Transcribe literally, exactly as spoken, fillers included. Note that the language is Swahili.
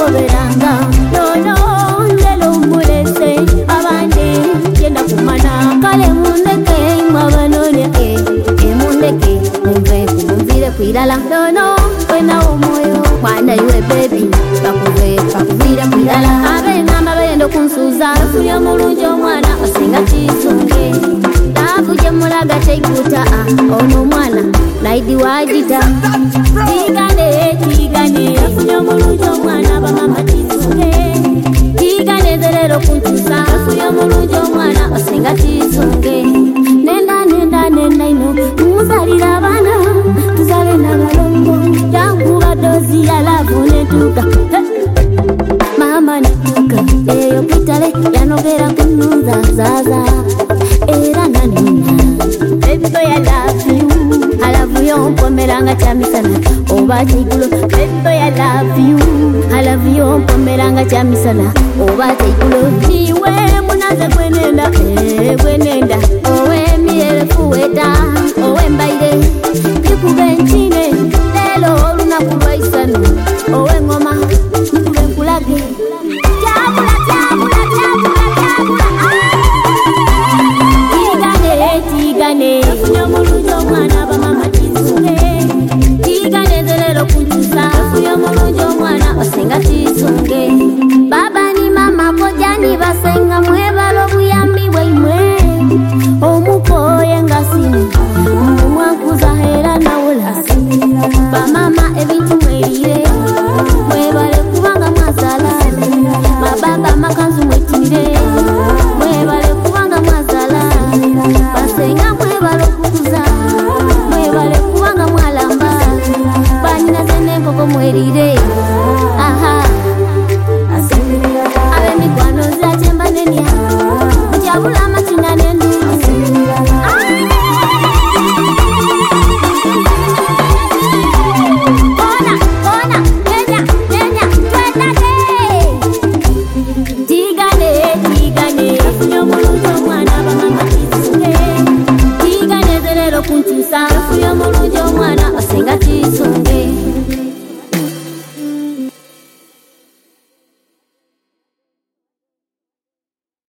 ngoberanga nono lelo mulese abandi yenda kumana kale mundeke mwabanone e emundeke mumve kumvire kwirala nono wena omoyo mwana iwe baby bakuve bakuvira kwirala abe ngamba bendo kunsuza fuya mulunjo mwana asinga tisunge davuje mulaga teikuta ono mwana naidi wajita tigane tigane fuya mulunjo mwana bamama tisunge tigane zerero kunsuza fuya mulunjo mwana asinga tisunge nenda nenda nenda ino muzalira bana tuzale na balongo yangu badozi alafu netuka mama netuka eyo kitale yanogera kunuza zaza era nanina baby boy I love you I love you mpomeranga chamisana oba chigulo baby boy I love you I love you mpomeranga chamisana oba chigulo niwe munaze kwenenda eh kwenenda owe miele fueta owe mbaile bikubenchine lelo olunaku lwaisano owe ngoma nikulenkulage